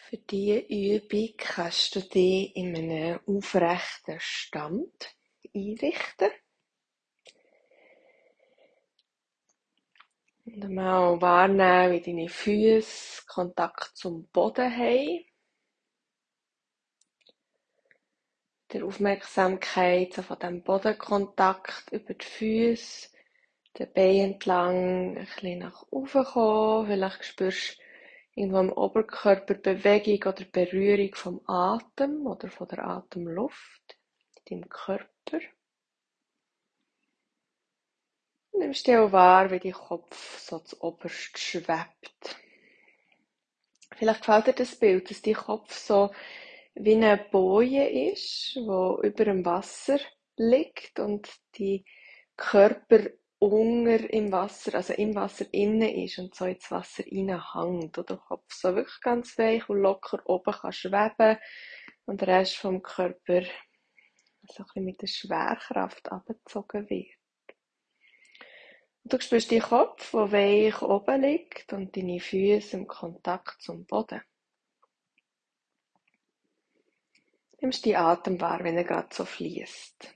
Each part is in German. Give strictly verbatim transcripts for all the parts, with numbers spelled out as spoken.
Für diese Übung kannst du dich in einem aufrechten Stand einrichten und mal wahrnehmen, wie deine Füße Kontakt zum Boden haben. Die Aufmerksamkeit so von diesem Bodenkontakt über die Füße, den Beinen entlang, ein bisschen nach oben kommen. Vielleicht spürst du irgendwo im Oberkörper Bewegung oder Berührung vom Atem oder von der Atemluft in deinem Körper. Du nimmst dir auch wahr, wie dein Kopf so zu oberst schwebt. Vielleicht gefällt dir das Bild, dass dein Kopf so wie eine Boje ist, wo über dem Wasser liegt und die Körper unter im Wasser, also im Wasser innen ist und so ins Wasser reinhängt. Und der Kopf so wirklich ganz weich und locker oben kann schweben und der Rest vom Körper so ein bisschen mit der Schwerkraft abgezogen wird. Und du spürst deinen Kopf, der weich oben liegt und deine Füße im Kontakt zum Boden. Nimmst die Atem wahr, wenn er gerade so fließt.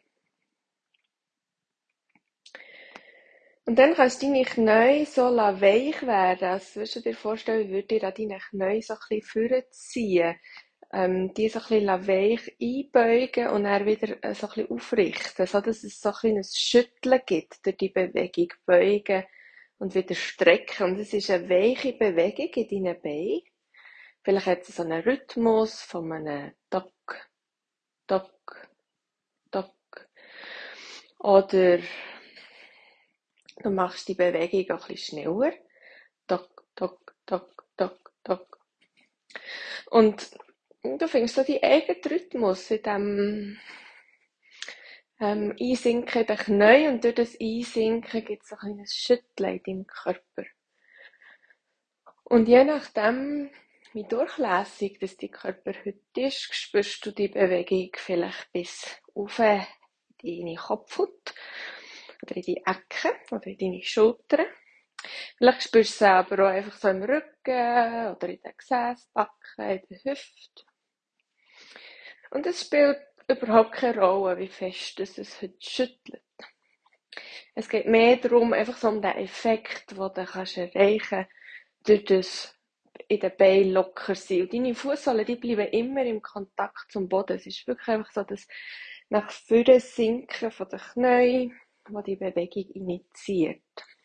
Und dann kannst du deine Knie so weich werden. Also würdest du dir vorstellen, wie würde dir an deine Knie so ein bisschen vorziehen. Ähm, die so ein bisschen weich einbeugen und dann wieder äh, so ein bisschen aufrichten, sodass es so ein bisschen ein Schütteln gibt durch die Bewegung. Beugen und wieder strecken. Und es ist eine weiche Bewegung in deinen Beinen. Vielleicht hat es so einen Rhythmus von einem Dock, Dock, Dock. Oder du machst die Bewegung auch ein bisschen schneller. Dock, Dock, Dock, Dock, Dock. Und du findest so deinen eigenen Rhythmus in diesem ähm, Einsinken in den Knien. Und durch das Einsinken gibt es ein kleines Schütteln in deinem Körper. Und je nachdem, wie durchlässig das dein Körper heute ist, spürst du die Bewegung vielleicht bis auf in deine Kopfhaut oder in die Ecken oder in deine Schultern. Vielleicht spürst du es aber auch einfach so im Rücken oder in den Gesäßbacken, in der Hüfte. Und es spielt überhaupt keine Rolle, wie fest es heute schüttelt. Es geht mehr darum, einfach so um den Effekt, den du kannst erreichen durch das in den Beinen locker sein. Und deine Fußsohlen, die bleiben immer im Kontakt zum Boden. Es ist wirklich einfach so das nach vorne Sinken von den Knien, das die Bewegung initiiert.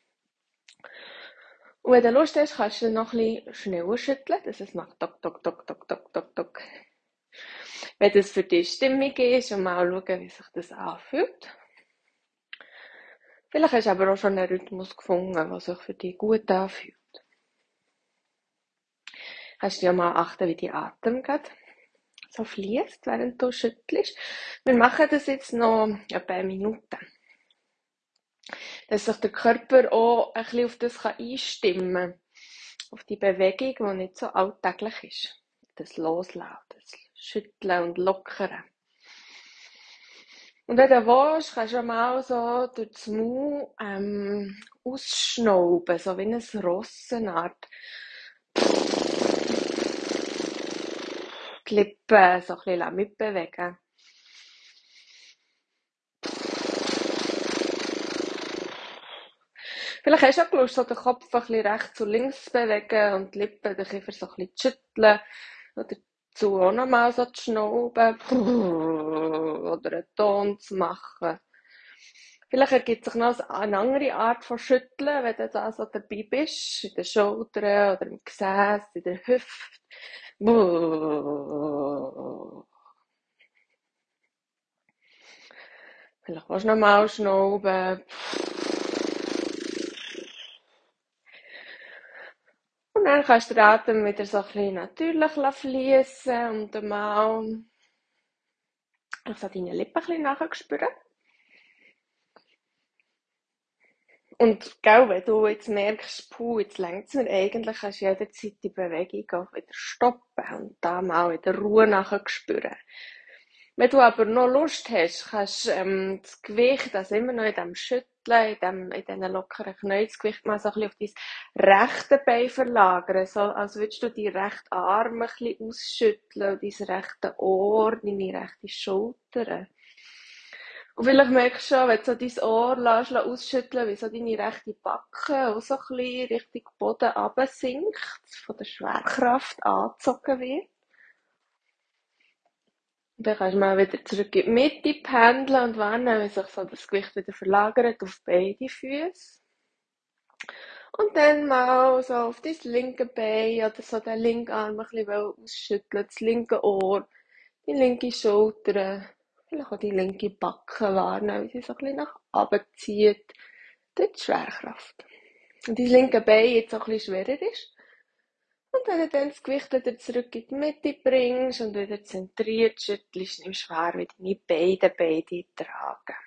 Und wenn du Lust hast, kannst du noch ein bisschen schneller schütteln, dass es macht Dock, Dock, Dock, Dock, Dock, Dock, Dock. Wenn das für dich stimmig ist und mal schauen, wie sich das anfühlt. Vielleicht hast du aber auch schon einen Rhythmus gefunden, der sich für dich gut anfühlt. Kannst du ja mal achten, wie die Atem geht. So fließt, während du schüttelst. Wir machen das jetzt noch ein paar Minuten. Dass sich der Körper auch ein bisschen auf das einstimmen kann. Auf die Bewegung, die nicht so alltäglich ist. Das Loslassen, das Schütteln und Lockern. Und wenn du willst, kannst du mal so durch das Maul ähm, ausschnauben, so wie ein Ross, eine Art. Die Lippen so ein bisschen mitbewegen. Vielleicht hast du auch Lust, so den Kopf ein bisschen rechts und links zu bewegen und die Lippen den Kiefer so ein bisschen zu schütteln. Oder dazu auch nochmal so zu schnauben. Oder einen Ton zu machen. Vielleicht ergibt sich noch eine andere Art von Schütteln, wenn du da so dabei bist. In den Schultern oder im Gesäß, in der Hüfte. Vielleicht willst du nochmal schnauben. Und dann kannst du den Atem wieder so ein bisschen natürlich fließen und dann mal so deine Lippen ein bisschen nachspüren. Und gell, wenn du jetzt merkst, puh, jetzt längt's mir eigentlich, kannst du jederzeit die Bewegung auch wieder stoppen und da mal in der Ruhe nachspüren. Wenn du aber noch Lust hast, kannst du ähm, das Gewicht, also immer noch in dem Schütteln, in, dem, in diesen lockeren Knien, das Gewicht mal so ein bisschen auf dein rechte Bein verlagern, so als würdest du deinen rechten Arm ein bisschen ausschütteln und dein rechte Ohr, deine rechte Schulter. Und vielleicht merkst du schon, wenn du so dein Ohr lässt, lässt ausschütteln, wie so deine rechte Backe auch so ein bisschen Richtung Boden runtersinkt, von der Schwerkraft angezogen wird. Und dann kannst du mal wieder zurück in die Mitte pendeln und wahrnehmen, wie sich so das Gewicht wieder verlagert auf beide Füße. Und dann mal so auf dein linke Bein oder so den linken Arm ein bisschen ausschütteln, das linke Ohr, die linke Schulter, vielleicht auch die linke Backe wahrnehmen, wie sie so ein bisschen nach oben zieht durch die Schwerkraft. Und dein linke Bein jetzt auch ein bisschen schwerer ist. Und wenn du dann das Gewicht wieder zurück in die Mitte bringst und wieder zentriert schüttelst, nimmst du wahr, wie deine beiden Beine tragen.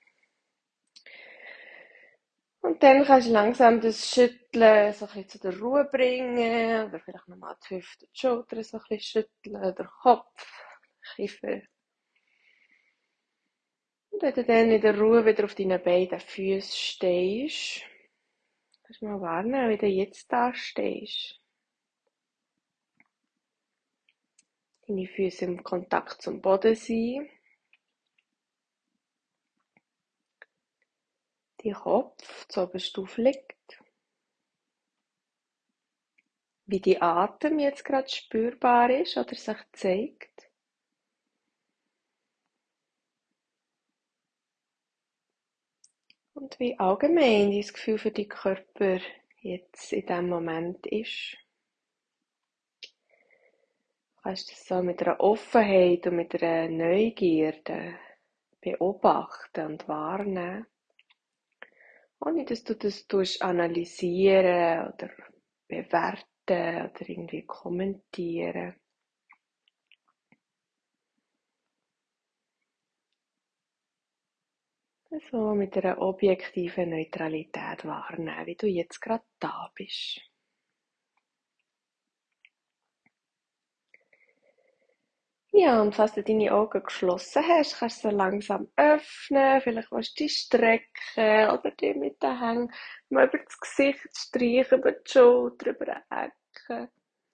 Und dann kannst du langsam das Schütteln so ein bisschen zu der Ruhe bringen. Oder vielleicht nochmal die Hüfte und die Schultern so ein bisschen schütteln. Oder den Kopf, Kiefer. Und wenn du dann in der Ruhe wieder auf deinen beiden Füßen stehst, kannst du mal wahrnehmen, wie du jetzt da stehst. Deine Füße im Kontakt zum Boden sind. Dein Kopf zuoberst aufliegt. Wie dein Atem jetzt gerade spürbar ist oder sich zeigt. Und wie allgemein dein Gefühl für deinen Körper jetzt in diesem Moment ist. Du kannst das so mit einer Offenheit und mit einer Neugierde beobachten und wahrnehmen. Ohne dass du das tust analysieren oder bewerten oder irgendwie kommentieren. So mit einer objektiven Neutralität wahrnehmen, wie du jetzt gerade da bist. Ja, und falls du deine Augen geschlossen hast, kannst du sie langsam öffnen. Vielleicht willst du dich strecken oder dir mit den Händen mal über das Gesicht streichen, über die Schulter, über die Ecken.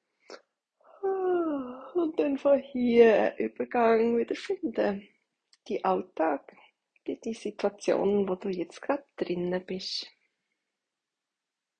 Und dann von hier einen Übergang wieder finden. Die Alltag, die, die Situation, wo du jetzt gerade drinnen bist.